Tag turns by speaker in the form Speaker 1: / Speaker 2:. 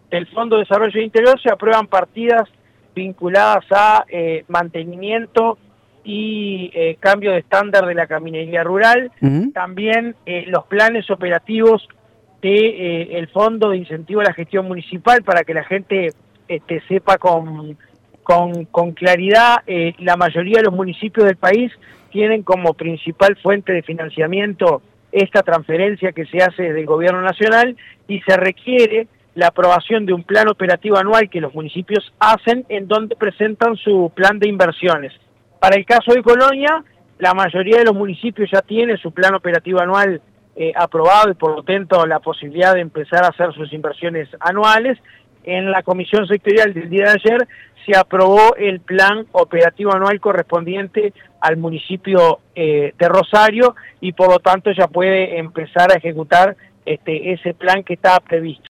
Speaker 1: del Fondo de Desarrollo Interior se aprueban partidas vinculadas a mantenimiento y cambio de estándar de la caminería rural, también los planes operativos de el Fondo de Incentivo a la Gestión Municipal, para que la gente sepa con claridad. La mayoría de los municipios del país tienen como principal fuente de financiamiento esta transferencia que se hace desde el Gobierno Nacional, y se requiere la aprobación de un plan operativo anual que los municipios hacen, en donde presentan su plan de inversiones. Para el caso de Colonia, la mayoría de los municipios ya tiene su plan operativo anual aprobado, y por lo tanto la posibilidad de empezar a hacer sus inversiones anuales. En la comisión sectorial del día de ayer se aprobó el plan operativo anual correspondiente al municipio de Rosario, y por lo tanto ya puede empezar a ejecutar ese plan que está previsto.